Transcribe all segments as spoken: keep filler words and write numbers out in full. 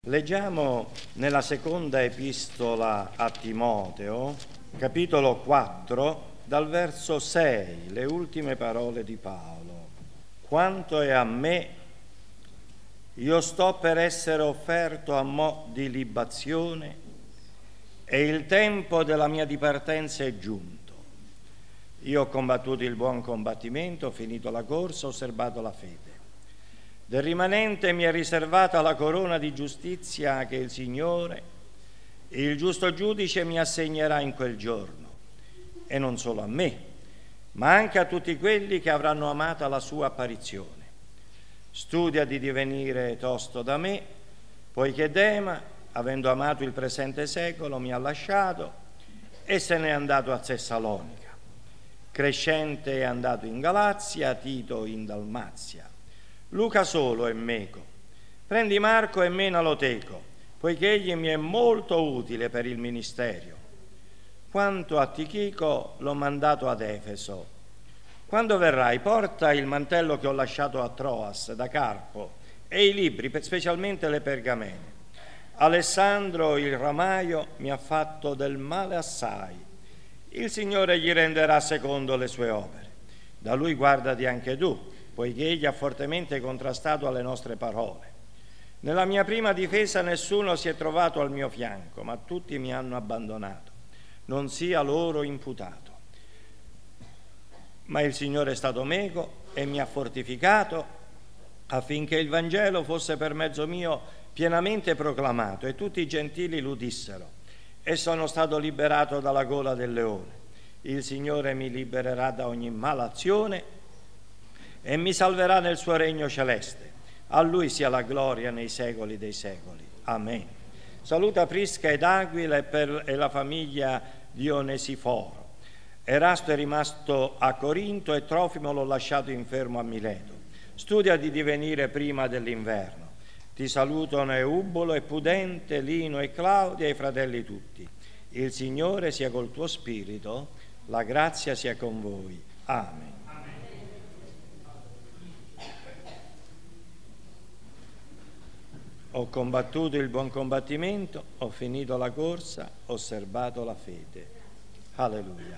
Leggiamo nella seconda epistola a Timoteo, capitolo quattro, dal verso sei, le ultime parole di Paolo. Quanto è a me, io sto per essere offerto a mo' di libazione e il tempo della mia dipartenza è giunto. Io ho combattuto il buon combattimento, ho finito la corsa, ho osservato la fede. Del rimanente mi è riservata la corona di giustizia che il Signore, il giusto giudice, mi assegnerà in quel giorno, e non solo a me, ma anche a tutti quelli che avranno amata la sua apparizione. Studia di divenire tosto da me, poiché Dema, avendo amato il presente secolo, mi ha lasciato e se n'è andato a Tessalonica. Crescente è andato in Galazia, Tito in Dalmazia. Luca solo è meco. Prendi Marco e menalo teco, poiché egli mi è molto utile per il ministero. Quanto a Tichico l'ho mandato ad Efeso. Quando verrai, porta il mantello che ho lasciato a Troas da Carpo e i libri, specialmente le pergamene. Alessandro il ramaio mi ha fatto del male assai. Il Signore gli renderà secondo le sue opere. Da lui guardati anche tu, poiché egli ha fortemente contrastato alle nostre parole. Nella mia prima difesa nessuno si è trovato al mio fianco, ma tutti mi hanno abbandonato. Non sia loro imputato. Ma il Signore è stato meco e mi ha fortificato affinché il Vangelo fosse per mezzo mio pienamente proclamato e tutti i gentili l'udissero. E sono stato liberato dalla gola del leone. Il Signore mi libererà da ogni malazione e mi salverà nel suo regno celeste. A lui sia la gloria nei secoli dei secoli. Amen. Saluta Prisca ed Aquila e, per, e la famiglia di Onesiforo. Erasto è rimasto a Corinto e Trofimo l'ho lasciato infermo a Mileto. Studia di divenire prima dell'inverno. Ti salutano Eubolo e Pudente, Lino e Claudia e i fratelli tutti. Il Signore sia col tuo spirito, la grazia sia con voi. Amen. Ho combattuto il buon combattimento, ho finito la corsa, ho osservato la fede. Alleluia.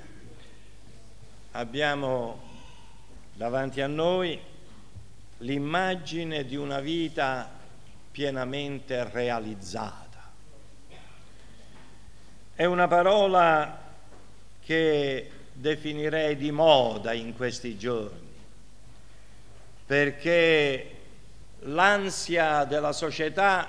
Abbiamo davanti a noi l'immagine di una vita pienamente realizzata. È una parola che definirei di moda in questi giorni, perché l'ansia della società,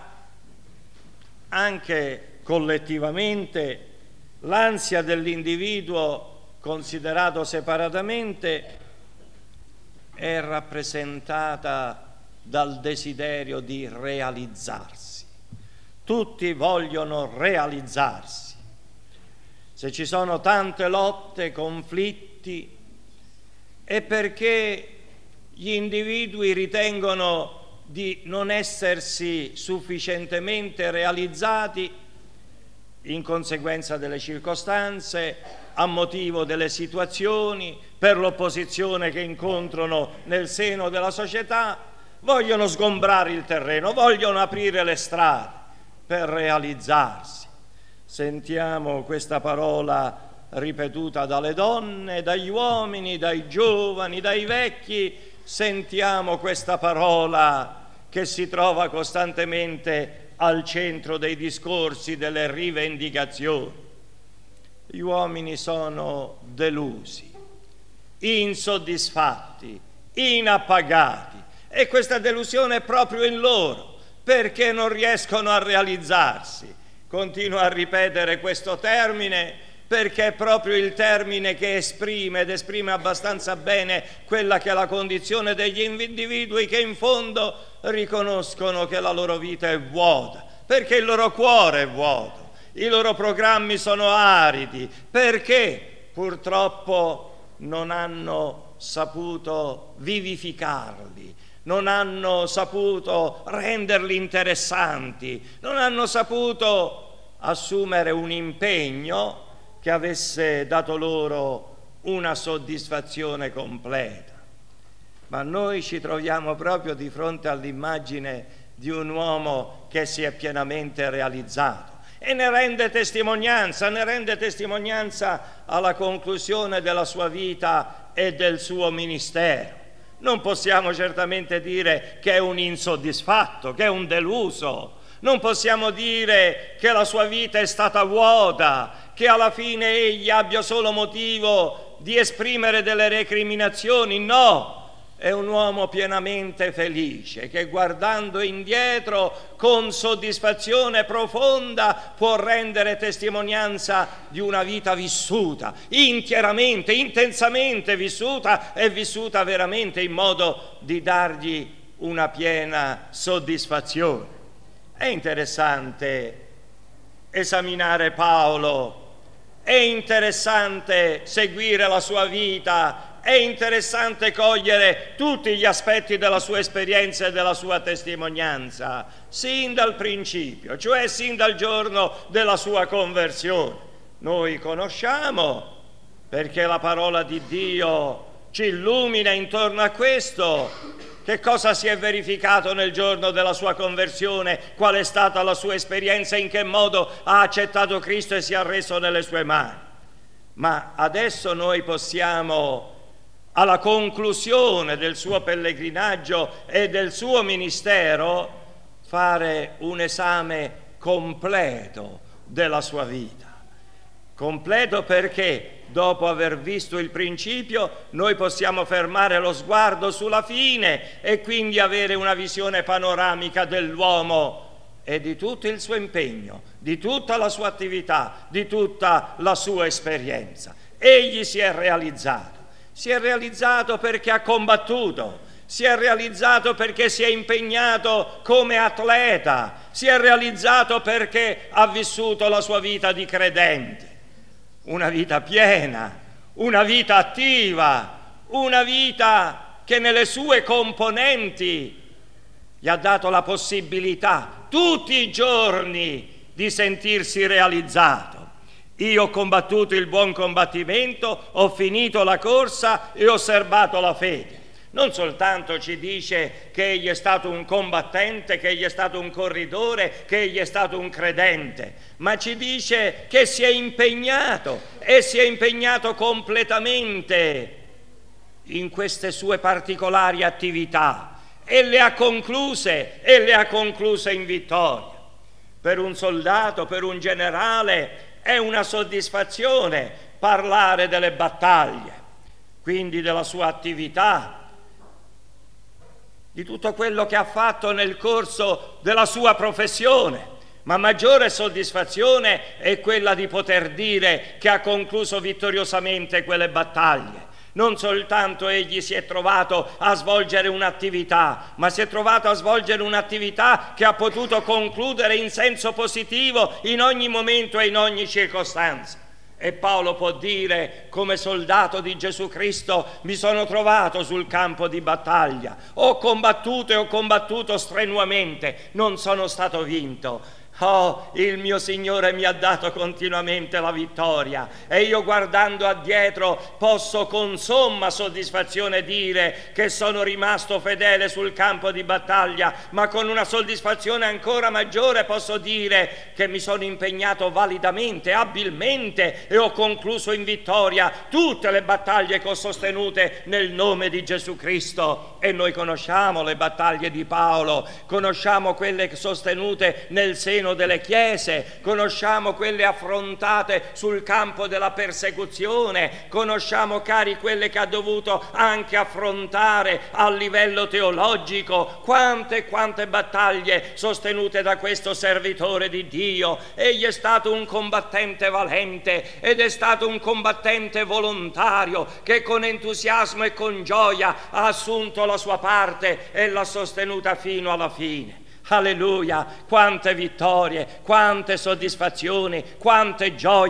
anche collettivamente, l'ansia dell'individuo considerato separatamente, è rappresentata dal desiderio di realizzarsi. Tutti vogliono realizzarsi. Se ci sono tante lotte, conflitti, è perché gli individui ritengono di non essersi sufficientemente realizzati in conseguenza delle circostanze, a motivo delle situazioni, per l'opposizione che incontrano nel seno della società, vogliono sgombrare il terreno, vogliono aprire le strade per realizzarsi. Sentiamo questa parola ripetuta dalle donne, dagli uomini, dai giovani, dai vecchi. Sentiamo questa parola che si trova costantemente al centro dei discorsi, delle rivendicazioni. Gli uomini sono delusi, insoddisfatti, inappagati, e questa delusione è proprio in loro, perché non riescono a realizzarsi. Continuo a ripetere questo termine perché è proprio il termine che esprime ed esprime abbastanza bene quella che è la condizione degli individui che in fondo riconoscono che la loro vita è vuota, perché il loro cuore è vuoto, i loro programmi sono aridi, perché purtroppo non hanno saputo vivificarli, non hanno saputo renderli interessanti, non hanno saputo assumere un impegno che avesse dato loro una soddisfazione completa. Ma noi ci troviamo proprio di fronte all'immagine di un uomo che si è pienamente realizzato e ne rende testimonianza, ne rende testimonianza alla conclusione della sua vita e del suo ministero. Non possiamo certamente dire che è un insoddisfatto, che è un deluso. Non possiamo dire che la sua vita è stata vuota, che alla fine egli abbia solo motivo di esprimere delle recriminazioni. No, è un uomo pienamente felice che, guardando indietro con soddisfazione profonda, può rendere testimonianza di una vita vissuta, intieramente, intensamente vissuta e vissuta veramente in modo di dargli una piena soddisfazione. È interessante esaminare Paolo, è interessante seguire la sua vita, è interessante cogliere tutti gli aspetti della sua esperienza e della sua testimonianza, sin dal principio, cioè sin dal giorno della sua conversione. Noi conosciamo, perché la parola di Dio ci illumina intorno a questo, che cosa si è verificato nel giorno della sua conversione, qual è stata la sua esperienza, in che modo ha accettato Cristo e si è arreso nelle sue mani. Ma adesso noi possiamo, alla conclusione del suo pellegrinaggio e del suo ministero, fare un esame completo della sua vita. Completo perché, dopo aver visto il principio, noi possiamo fermare lo sguardo sulla fine e quindi avere una visione panoramica dell'uomo e di tutto il suo impegno, di tutta la sua attività, di tutta la sua esperienza. Egli si è realizzato. Si è realizzato perché ha combattuto, si è realizzato perché si è impegnato come atleta, si è realizzato perché ha vissuto la sua vita di credente, una vita piena, una vita attiva, una vita che nelle sue componenti gli ha dato la possibilità tutti i giorni di sentirsi realizzato. Io ho combattuto il buon combattimento, ho finito la corsa e ho serbato la fede. Non soltanto ci dice che egli è stato un combattente, che egli è stato un corridore, che egli è stato un credente, ma ci dice che si è impegnato e si è impegnato completamente in queste sue particolari attività e le ha concluse e le ha concluse in vittoria. Per un soldato, per un generale, è una soddisfazione parlare delle battaglie, quindi della sua attività, di tutto quello che ha fatto nel corso della sua professione, ma maggiore soddisfazione è quella di poter dire che ha concluso vittoriosamente quelle battaglie. Non soltanto egli si è trovato a svolgere un'attività, ma si è trovato a svolgere un'attività che ha potuto concludere in senso positivo in ogni momento e in ogni circostanza. E Paolo può dire, come soldato di Gesù Cristo, mi sono trovato sul campo di battaglia, ho combattuto e ho combattuto strenuamente, non sono stato vinto. Oh, il mio Signore mi ha dato continuamente la vittoria e io, guardando addietro, posso con somma soddisfazione dire che sono rimasto fedele sul campo di battaglia, ma con una soddisfazione ancora maggiore posso dire che mi sono impegnato validamente, abilmente e ho concluso in vittoria tutte le battaglie che ho sostenute nel nome di Gesù Cristo. E noi conosciamo le battaglie di Paolo, conosciamo quelle sostenute nel seno delle chiese, conosciamo quelle affrontate sul campo della persecuzione, conosciamo, cari, quelle che ha dovuto anche affrontare a livello teologico, quante e quante battaglie sostenute da questo servitore di Dio. Egli è stato un combattente valente ed è stato un combattente volontario che con entusiasmo e con gioia ha assunto la sua parte e l'ha sostenuta fino alla fine. Alleluia, quante vittorie, quante soddisfazioni, quante gioie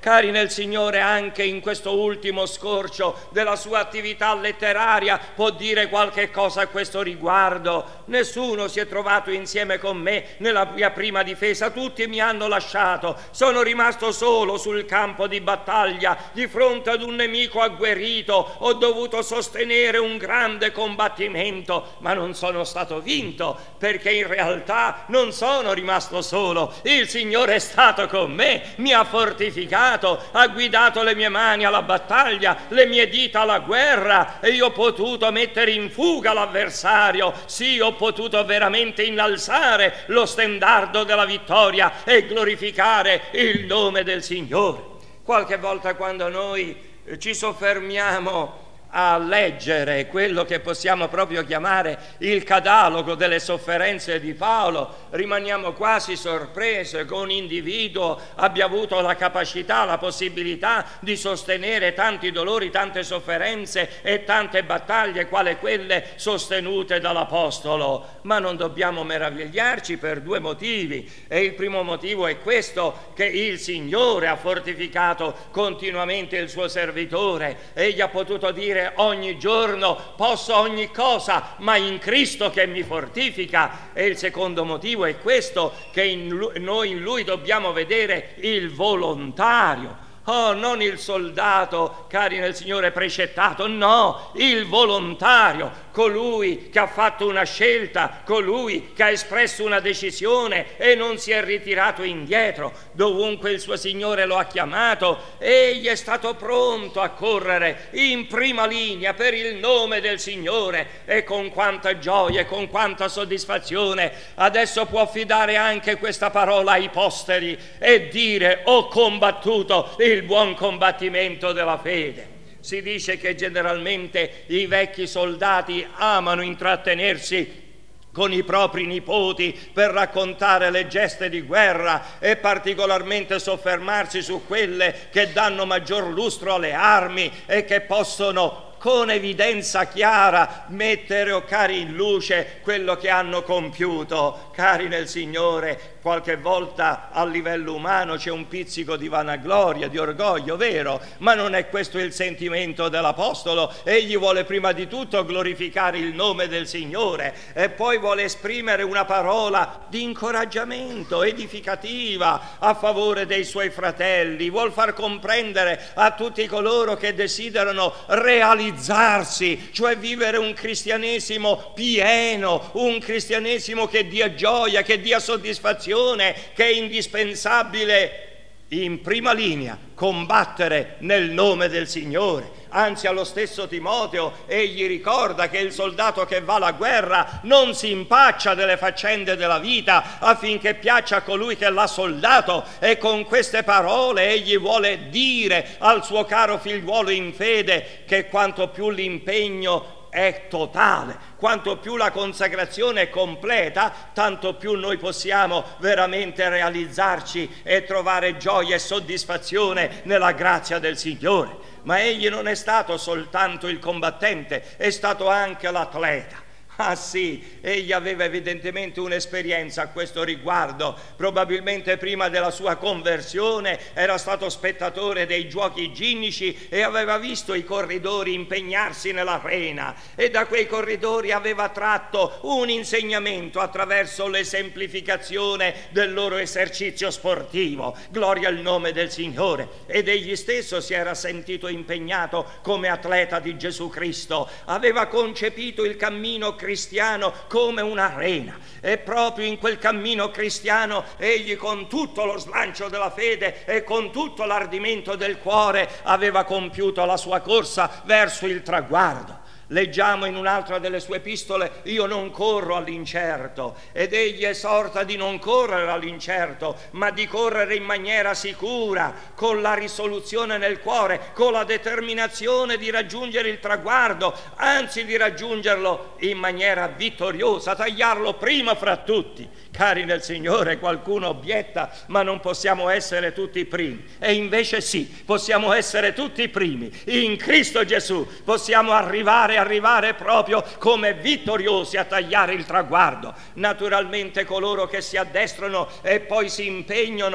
cari nel Signore, anche in questo ultimo scorcio della sua attività letteraria può dire qualche cosa a questo riguardo. Nessuno si è trovato insieme con me nella mia prima difesa, tutti mi hanno lasciato, sono rimasto solo sul campo di battaglia di fronte ad un nemico agguerrito, ho dovuto sostenere un grande combattimento, ma non sono stato vinto, perché in realtà non sono rimasto solo, il Signore è stato con me, mi ha fortificato, ha guidato le mie mani alla battaglia, le mie dita alla guerra, e io ho potuto mettere in fuga l'avversario, sì, ho potuto veramente innalzare lo stendardo della vittoria e glorificare il nome del Signore. Qualche volta, quando noi ci soffermiamo a leggere quello che possiamo proprio chiamare il catalogo delle sofferenze di Paolo, rimaniamo quasi sorprese che un individuo abbia avuto la capacità, la possibilità di sostenere tanti dolori, tante sofferenze e tante battaglie quale quelle sostenute dall'Apostolo. Ma non dobbiamo meravigliarci per due motivi, e il primo motivo è questo, che il Signore ha fortificato continuamente il suo servitore. Egli ha potuto dire ogni giorno: posso ogni cosa, ma in Cristo che mi fortifica. E il secondo motivo è questo, che in lui, noi in Lui dobbiamo vedere il volontario. Oh, non il soldato, cari nel Signore, precettato, no, il volontario, colui che ha fatto una scelta, colui che ha espresso una decisione e non si è ritirato indietro. Dovunque il suo Signore lo ha chiamato, egli è stato pronto a correre in prima linea per il nome del Signore, e con quanta gioia e con quanta soddisfazione adesso può affidare anche questa parola ai posteri e dire: ho combattuto il buon combattimento della fede. Si dice che generalmente i vecchi soldati amano intrattenersi con i propri nipoti per raccontare le geste di guerra e particolarmente soffermarsi su quelle che danno maggior lustro alle armi e che possono con evidenza chiara mettere o cari in luce quello che hanno compiuto. Cari nel Signore, qualche volta a livello umano c'è un pizzico di vanagloria, di orgoglio, vero? Ma non è questo il sentimento dell'Apostolo. Egli vuole prima di tutto glorificare il nome del Signore e poi vuole esprimere una parola di incoraggiamento, edificativa a favore dei suoi fratelli. Vuol far comprendere a tutti coloro che desiderano realizzarsi, cioè vivere un cristianesimo pieno, un cristianesimo che dia gioia, che dia soddisfazione, che è indispensabile in prima linea combattere nel nome del Signore. Anzi, allo stesso Timoteo egli ricorda che il soldato che va alla guerra non si impaccia delle faccende della vita affinché piaccia a colui che l'ha soldato, e con queste parole egli vuole dire al suo caro figliuolo in fede che quanto più l'impegno è totale, quanto più la consacrazione è completa, tanto più noi possiamo veramente realizzarci e trovare gioia e soddisfazione nella grazia del Signore. Ma egli non è stato soltanto il combattente, è stato anche l'atleta. Ah sì, egli aveva evidentemente un'esperienza a questo riguardo. Probabilmente prima della sua conversione era stato spettatore dei giochi ginnici e aveva visto i corridori impegnarsi nell'arena, e da quei corridori aveva tratto un insegnamento attraverso l'esemplificazione del loro esercizio sportivo. Gloria al nome del Signore. Ed egli stesso si era sentito impegnato come atleta di Gesù Cristo, aveva concepito il cammino cristiano come un'arena, e proprio in quel cammino cristiano egli, con tutto lo slancio della fede e con tutto l'ardimento del cuore, aveva compiuto la sua corsa verso il traguardo. Leggiamo in un'altra delle sue epistole: io non corro all'incerto, ed egli esorta di non correre all'incerto, ma di correre in maniera sicura, con la risoluzione nel cuore, con la determinazione di raggiungere il traguardo, anzi di raggiungerlo in maniera vittoriosa, tagliarlo prima fra tutti. Cari nel Signore, qualcuno obietta: ma non possiamo essere tutti i primi. E invece sì, possiamo essere tutti i primi. In Cristo Gesù possiamo arrivare arrivare proprio come vittoriosi a tagliare il traguardo. Naturalmente coloro che si addestrano e poi si impegnano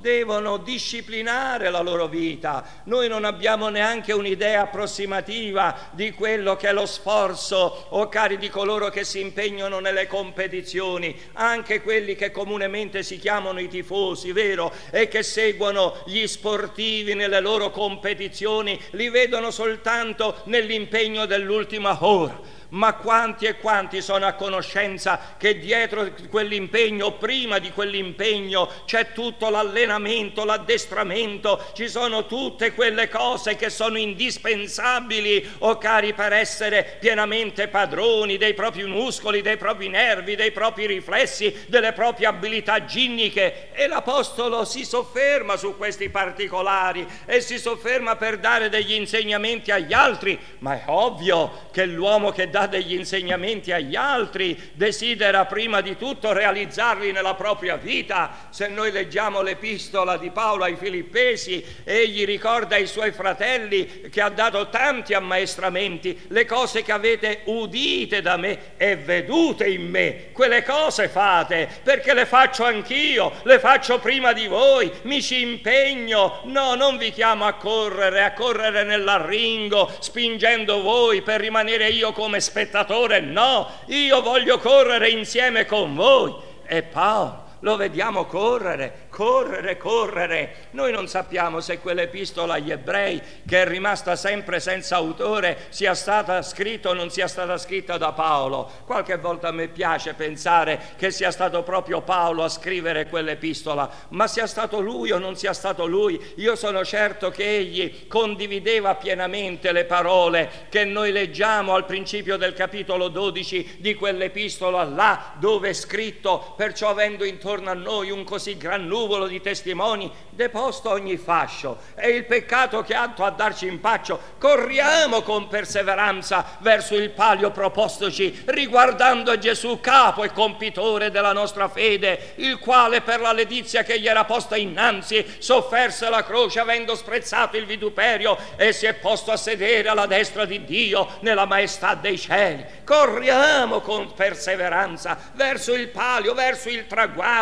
devono disciplinare la loro vita. Noi non abbiamo neanche un'idea approssimativa di quello che è lo sforzo, o cari, di coloro che si impegnano nelle competizioni, anche quelli che comunemente si chiamano i tifosi, vero? E che seguono gli sportivi nelle loro competizioni, li vedono soltanto nell'impegno dell'ultima ora. Ma quanti e quanti sono a conoscenza che dietro quell'impegno, o prima di quell'impegno, c'è tutto l'allenamento, l'addestramento, ci sono tutte quelle cose che sono indispensabili, o cari, per essere pienamente padroni dei propri muscoli, dei propri nervi, dei propri riflessi, delle proprie abilità ginniche. E l'Apostolo si sofferma su questi particolari e si sofferma per dare degli insegnamenti agli altri. Ma è ovvio che l'uomo che dà degli insegnamenti agli altri desidera prima di tutto realizzarli nella propria vita. Se noi leggiamo l'epistola di Paolo ai Filippesi, egli ricorda ai suoi fratelli che ha dato tanti ammaestramenti: le cose che avete udite da me e vedute in me, quelle cose fate, perché le faccio anch'io, le faccio prima di voi, mi ci impegno. No, non vi chiamo a correre, a correre nell'arringo, spingendo voi per rimanere io come spettatore, no, io voglio correre insieme con voi. E Paolo lo vediamo correre, correre, correre. Noi non sappiamo se quell'epistola agli ebrei, che è rimasta sempre senza autore, sia stata scritta o non sia stata scritta da Paolo. Qualche volta a me piace pensare che sia stato proprio Paolo a scrivere quell'epistola, ma sia stato lui o non sia stato lui, io sono certo che egli condivideva pienamente le parole che noi leggiamo al principio del capitolo dodici di quell'epistola, là dove è scritto: perciò, avendo intorno a noi un così gran nuvolo di testimoni, deposto ogni fascio e il peccato che atto a darci impaccio, corriamo con perseveranza verso il palio propostoci, riguardando Gesù, capo e compitore della nostra fede, il quale per la letizia che gli era posta innanzi sofferse la croce, avendo sprezzato il vituperio, e si è posto a sedere alla destra di Dio nella maestà dei cieli. Corriamo con perseveranza verso il palio, verso il traguardo.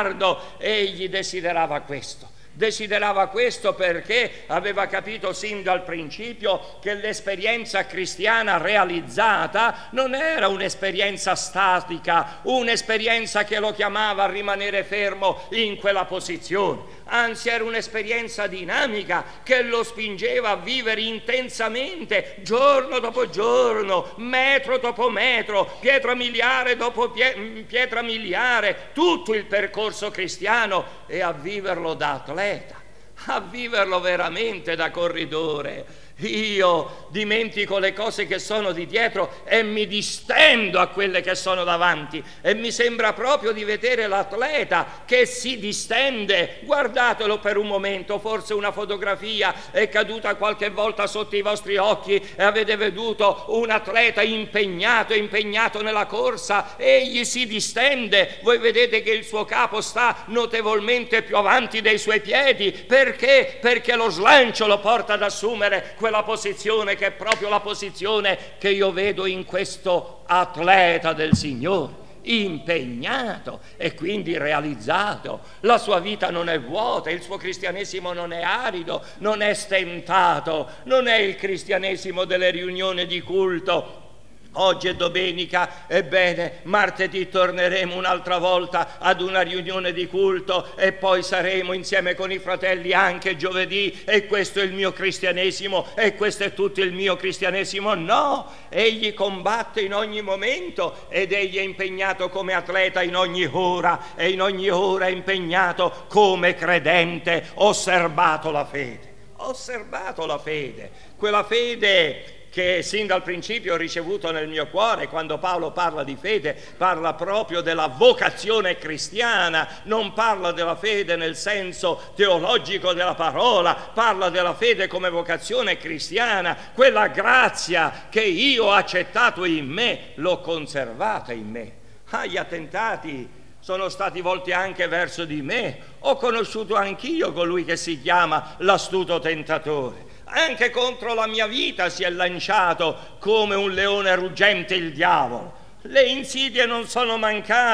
Egli desiderava questo. Desiderava questo perché aveva capito sin dal principio che l'esperienza cristiana realizzata non era un'esperienza statica, un'esperienza che lo chiamava a rimanere fermo in quella posizione. Anzi, era un'esperienza dinamica che lo spingeva a vivere intensamente, giorno dopo giorno, metro dopo metro, pietra miliare dopo pie- pietra miliare, tutto il percorso cristiano, e a viverlo da atleta, a viverlo veramente da corridore. Io dimentico le cose che sono di dietro e mi distendo a quelle che sono davanti, e mi sembra proprio di vedere l'atleta che si distende. Guardatelo per un momento, forse una fotografia è caduta qualche volta sotto i vostri occhi e avete veduto un atleta impegnato, impegnato nella corsa. Egli si distende, voi vedete che il suo capo sta notevolmente più avanti dei suoi piedi. Perché? Perché lo slancio lo porta ad assumere quella posizione che è proprio la posizione che io vedo in questo atleta del Signore, impegnato e quindi realizzato. La sua vita non è vuota, il suo cristianesimo non è arido, non è stentato, non è il cristianesimo delle riunioni di culto. Oggi è domenica, ebbene martedì torneremo un'altra volta ad una riunione di culto e poi saremo insieme con i fratelli anche giovedì, e questo è il mio cristianesimo e questo è tutto il mio cristianesimo. No, egli combatte in ogni momento ed egli è impegnato come atleta in ogni ora, e in ogni ora è impegnato come credente. Osservato la fede, osservato la fede, quella fede che sin dal principio ho ricevuto nel mio cuore. Quando Paolo parla di fede, parla proprio della vocazione cristiana, non parla della fede nel senso teologico della parola, parla della fede come vocazione cristiana. Quella grazia che io ho accettato in me, l'ho conservata in me. Ah, gli attentati sono stati volti anche verso di me. Ho conosciuto anch'io colui che si chiama l'astuto tentatore. Anche contro la mia vita si è lanciato come un leone ruggente il diavolo. Le insidie non sono mancate,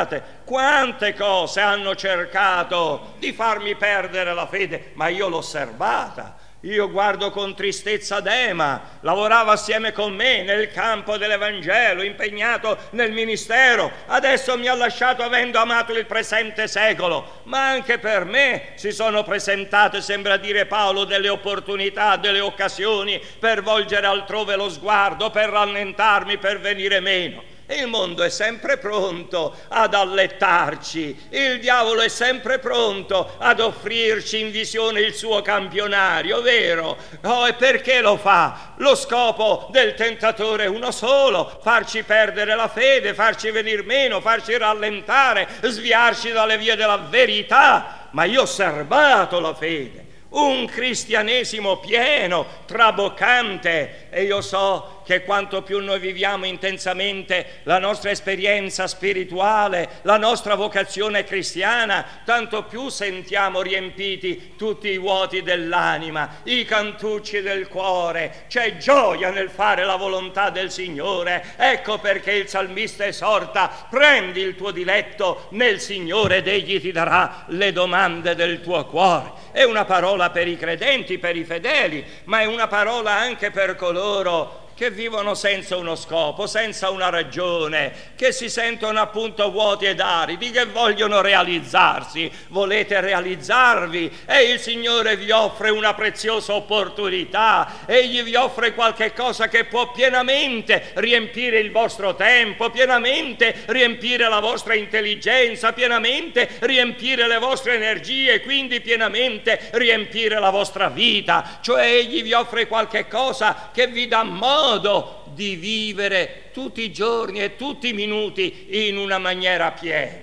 Quante cose hanno cercato di farmi perdere la fede, ma io l'ho serbata. Io guardo con tristezza Dema, lavorava assieme con me nel campo dell'Evangelo, impegnato nel ministero, adesso mi ha lasciato avendo amato il presente secolo, ma anche per me si sono presentate, sembra dire Paolo, delle opportunità, delle occasioni per volgere altrove lo sguardo, per rallentarmi, per venire meno. Il mondo è sempre pronto ad allettarci, il diavolo è sempre pronto ad offrirci in visione il suo campionario, vero? Oh, e perché lo fa? Lo scopo del tentatore è uno solo: farci perdere la fede, farci venir meno, farci rallentare, sviarci dalle vie della verità. Ma io ho serbato la fede, un cristianesimo pieno, traboccante, e io so che quanto più noi viviamo intensamente la nostra esperienza spirituale, la nostra vocazione cristiana, tanto più sentiamo riempiti tutti i vuoti dell'anima, i cantucci del cuore. C'è gioia nel fare la volontà del Signore. Ecco perché il salmista esorta: prendi il tuo diletto nel Signore ed egli ti darà le domande del tuo cuore. È una parola per i credenti, per i fedeli, ma è una parola anche per coloro che vivono senza uno scopo, senza una ragione, che si sentono appunto vuoti ed aridi, che vogliono realizzarsi. Volete realizzarvi e il Signore vi offre una preziosa opportunità. Egli vi offre qualche cosa che può pienamente riempire il vostro tempo, pienamente riempire la vostra intelligenza, pienamente riempire le vostre energie, quindi pienamente riempire la vostra vita. Cioè egli vi offre qualche cosa che vi dà modo di vivere tutti i giorni e tutti i minuti in una maniera piena.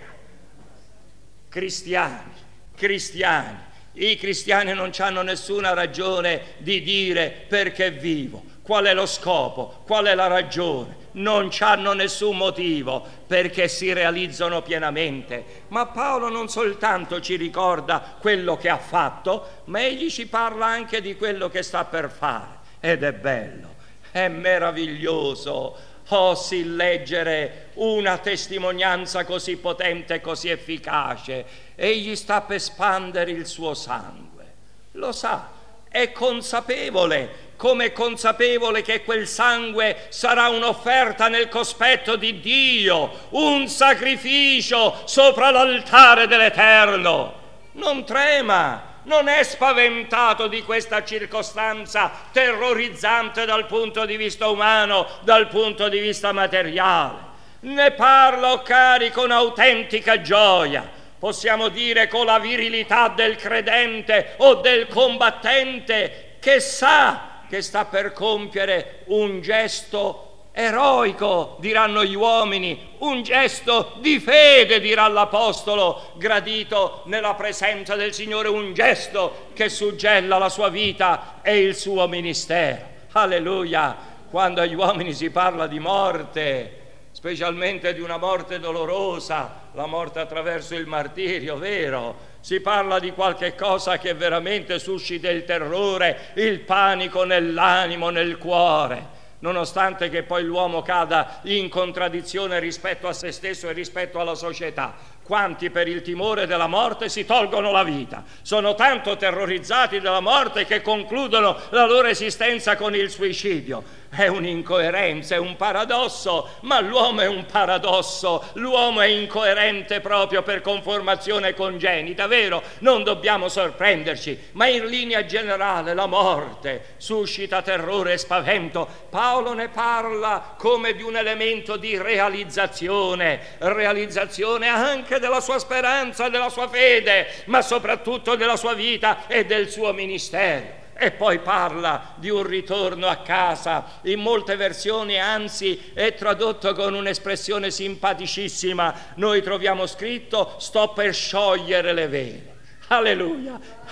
Cristiani, cristiani, i cristiani non hanno nessuna ragione di dire perché vivo, qual è lo scopo, qual è la ragione. Non hanno nessun motivo, perché si realizzano pienamente. Ma Paolo non soltanto ci ricorda quello che ha fatto, ma egli ci parla anche di quello che sta per fare, ed è bello. È meraviglioso, oh sì, leggere una testimonianza così potente e così efficace. Egli sta per spandere il suo sangue, lo sa, è consapevole, come è consapevole che quel sangue sarà un'offerta nel cospetto di Dio, un sacrificio sopra l'altare dell'Eterno. Non trema, non è spaventato di questa circostanza terrorizzante dal punto di vista umano, dal punto di vista materiale. Ne parla, o cari, con autentica gioia, possiamo dire con la virilità del credente o del combattente che sa che sta per compiere un gesto eroico, diranno gli uomini, un gesto di fede, dirà l'Apostolo, gradito nella presenza del Signore, un gesto che suggella la sua vita e il suo ministero. Alleluia! Quando agli uomini si parla di morte, specialmente di una morte dolorosa, la morte attraverso il martirio, vero? Si parla di qualche cosa che veramente suscita il terrore, il panico nell'animo, nel cuore. Nonostante che poi l'uomo cada in contraddizione rispetto a se stesso e rispetto alla società. Quanti per il timore della morte si tolgono la vita, sono tanto terrorizzati dalla morte che concludono la loro esistenza con il suicidio. È un'incoerenza, è un paradosso, ma l'uomo è un paradosso, l'uomo è incoerente proprio per conformazione congenita, vero? Non dobbiamo sorprenderci, ma in linea generale la morte suscita terrore e spavento. Paolo ne parla come di un elemento di realizzazione, realizzazione anche della sua speranza, della sua fede, ma soprattutto della sua vita e del suo ministero. E poi parla di un ritorno a casa. In molte versioni, anzi, è tradotto con un'espressione simpaticissima. Noi troviamo scritto: sto per sciogliere le vele. Alleluia,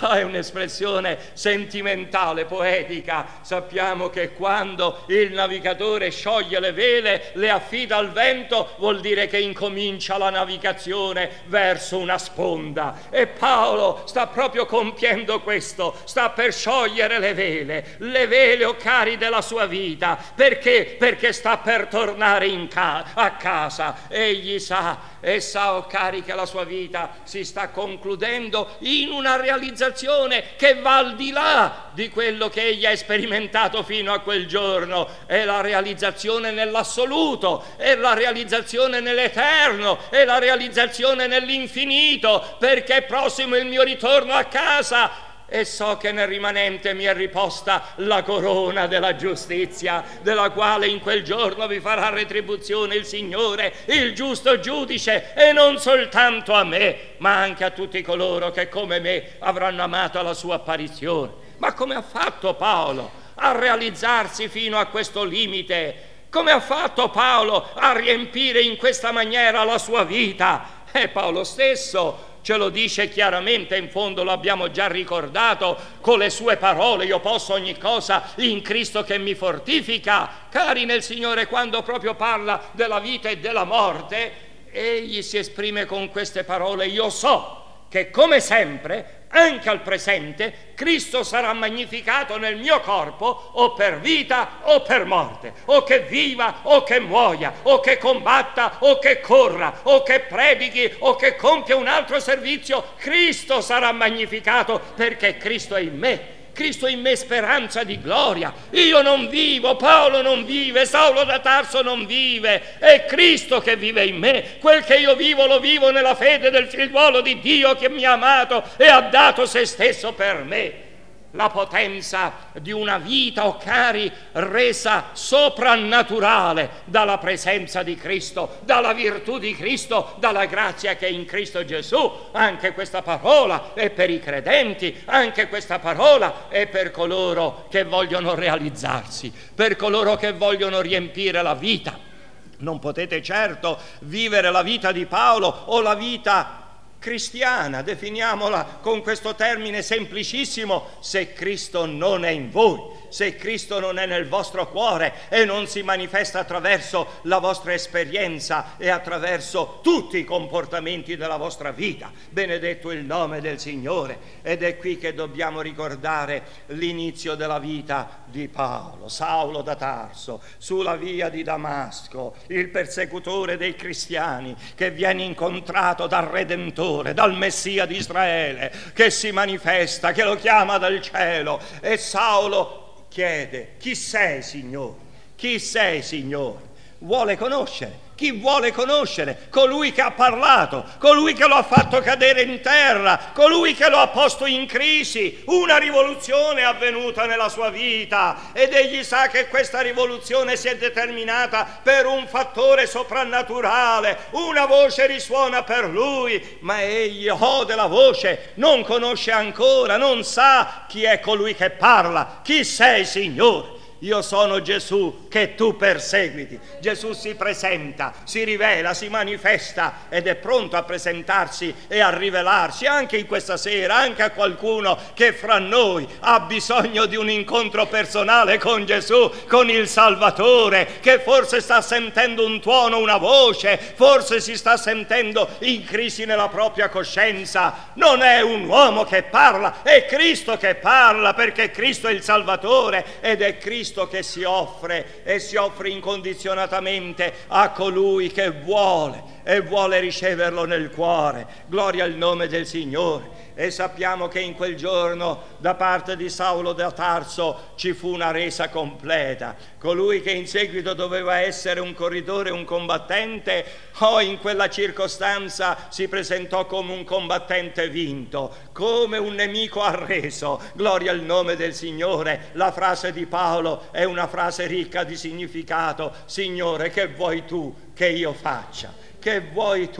Ah, è un'espressione sentimentale, poetica. Sappiamo che quando il navigatore scioglie le vele, le affida al vento, vuol dire che incomincia la navigazione verso una sponda. E Paolo sta proprio compiendo questo, sta per sciogliere le vele, le vele, o cari, della sua vita. Perché? Perché sta per tornare in ca- a casa. Egli sa, e sa, o cari, che la sua vita si sta concludendo in una realizzazione che va al di là di quello che egli ha sperimentato fino a quel giorno. È la realizzazione nell'assoluto, è la realizzazione nell'eterno, è la realizzazione nell'infinito, perché è prossimo il mio ritorno a casa. E so che nel rimanente mi è riposta la corona della giustizia, della quale in quel giorno vi farà retribuzione il Signore, il giusto giudice, e non soltanto a me, ma anche a tutti coloro che come me avranno amato la sua apparizione. Ma come ha fatto Paolo a realizzarsi fino a questo limite? Come ha fatto Paolo a riempire in questa maniera la sua vita? E Paolo stesso ce lo dice chiaramente, in fondo lo abbiamo già ricordato con le sue parole: io posso ogni cosa in Cristo che mi fortifica. Cari nel Signore, quando proprio parla della vita e della morte, egli si esprime con queste parole: io so che come sempre, anche al presente, Cristo sarà magnificato nel mio corpo, o per vita o per morte, o che viva o che muoia, o che combatta o che corra, o che predichi o che compia un altro servizio. Cristo sarà magnificato, perché Cristo è in me. Cristo in me, speranza di gloria. Io non vivo, Paolo non vive, Saulo da Tarso non vive, è Cristo che vive in me. Quel che io vivo lo vivo nella fede del figliuolo di Dio che mi ha amato e ha dato se stesso per me. La potenza di una vita, o cari, resa soprannaturale dalla presenza di Cristo, dalla virtù di Cristo, dalla grazia che è in Cristo Gesù. Anche questa parola è per i credenti, anche questa parola è per coloro che vogliono realizzarsi, per coloro che vogliono riempire la vita. Non potete certo vivere la vita di Paolo o la vita cristiana, definiamola con questo termine semplicissimo, se Cristo non è in voi, se Cristo non è nel vostro cuore e non si manifesta attraverso la vostra esperienza e attraverso tutti i comportamenti della vostra vita. Benedetto il nome del Signore. Ed è qui che dobbiamo ricordare l'inizio della vita di Paolo, Saulo da Tarso, sulla via di Damasco, il persecutore dei cristiani, che viene incontrato dal Redentore, dal Messia di Israele, che si manifesta, che lo chiama dal cielo. E Saulo chiede: chi sei, Signore? Chi sei, Signore? Vuole conoscere. Chi vuole conoscere? Colui che ha parlato, colui che lo ha fatto cadere in terra, colui che lo ha posto in crisi. Una rivoluzione è avvenuta nella sua vita, ed egli sa che questa rivoluzione si è determinata per un fattore soprannaturale. Una voce risuona per lui, ma egli ode la voce, non conosce ancora, non sa chi è colui che parla. Chi sei, Signore? Io sono Gesù che tu perseguiti. Gesù si presenta, si rivela, si manifesta ed è pronto a presentarsi e a rivelarsi anche in questa sera, anche a qualcuno che fra noi ha bisogno di un incontro personale con Gesù, con il Salvatore, che forse sta sentendo un tuono, una voce, forse si sta sentendo in crisi nella propria coscienza. Non è un uomo che parla, è Cristo che parla, perché Cristo è il Salvatore ed è Cristo che si offre e si offre incondizionatamente a colui che vuole e vuole riceverlo nel cuore. Gloria al nome del Signore. E sappiamo che in quel giorno da parte di Saulo da Tarso ci fu una resa completa. Colui che in seguito doveva essere un corridore, un combattente, oh, in quella circostanza si presentò come un combattente vinto, come un nemico arreso. Gloria al nome del Signore. La frase di Paolo è una frase ricca di significato. Signore, che vuoi tu che io faccia? Che vuoi tu?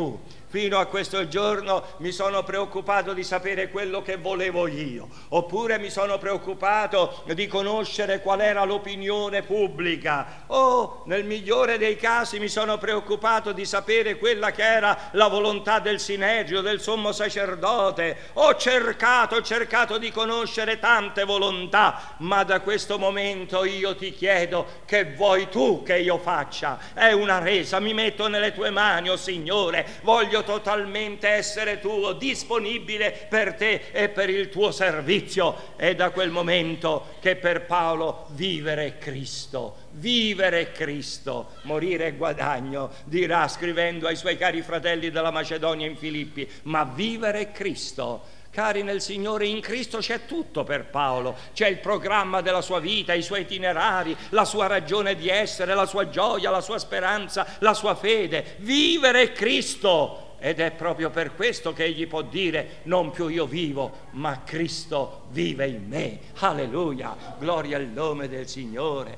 Fino a questo giorno mi sono preoccupato di sapere quello che volevo io, oppure mi sono preoccupato di conoscere qual era l'opinione pubblica, o nel migliore dei casi mi sono preoccupato di sapere quella che era la volontà del Sinedrio, del sommo sacerdote. Ho cercato, ho cercato di conoscere tante volontà, ma da questo momento io ti chiedo: che vuoi tu che io faccia? È una resa, mi metto nelle tue mani, o Signore, voglio totalmente essere tuo, disponibile per te e per il tuo servizio. È da quel momento che per Paolo vivere è Cristo, vivere è Cristo, morire è guadagno, dirà scrivendo ai suoi cari fratelli della Macedonia in Filippi, ma vivere è Cristo. Cari nel Signore, in Cristo c'è tutto per Paolo, c'è il programma della sua vita, i suoi itinerari, la sua ragione di essere, la sua gioia, la sua speranza, la sua fede. Vivere è Cristo. Ed è proprio per questo che egli può dire: non più io vivo, ma Cristo vive in me. Alleluia, gloria al nome del Signore.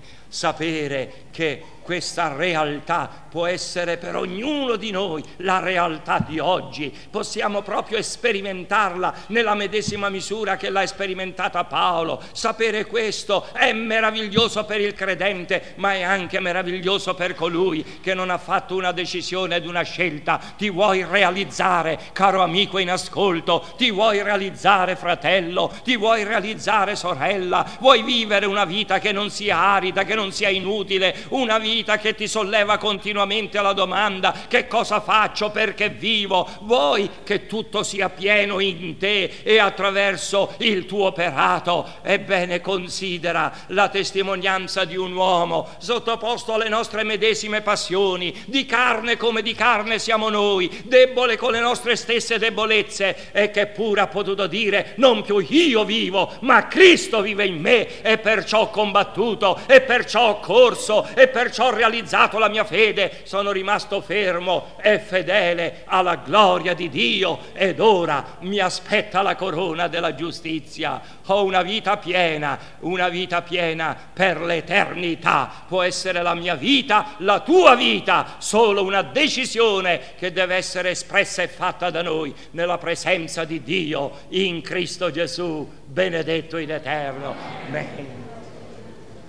Sapere che questa realtà può essere per ognuno di noi la realtà di oggi, possiamo proprio sperimentarla nella medesima misura che l'ha sperimentata Paolo. Sapere questo è meraviglioso per il credente, ma è anche meraviglioso per colui che non ha fatto una decisione ed una scelta. Ti vuoi realizzare, caro amico in ascolto? Ti vuoi realizzare, fratello? Ti vuoi realizzare, sorella? Vuoi vivere una vita che non sia arida, che non sia inutile, una vita che ti solleva continuamente la domanda: che cosa faccio, perché vivo? Vuoi che tutto sia pieno in te e attraverso il tuo operato? Ebbene, considera la testimonianza di un uomo sottoposto alle nostre medesime passioni, di carne come di carne siamo noi, debole con le nostre stesse debolezze, e che pure ha potuto dire: non più io vivo, ma Cristo vive in me, e perciò ho combattuto, e perciò ho corso, e perciò ho realizzato la mia fede, sono rimasto fermo e fedele alla gloria di Dio, ed ora mi aspetta la corona della giustizia. Ho una vita piena, una vita piena per l'eternità. Può essere la mia vita, la tua vita, solo una decisione che deve essere espressa e fatta da noi nella presenza di Dio in Cristo Gesù, benedetto in eterno. Amen.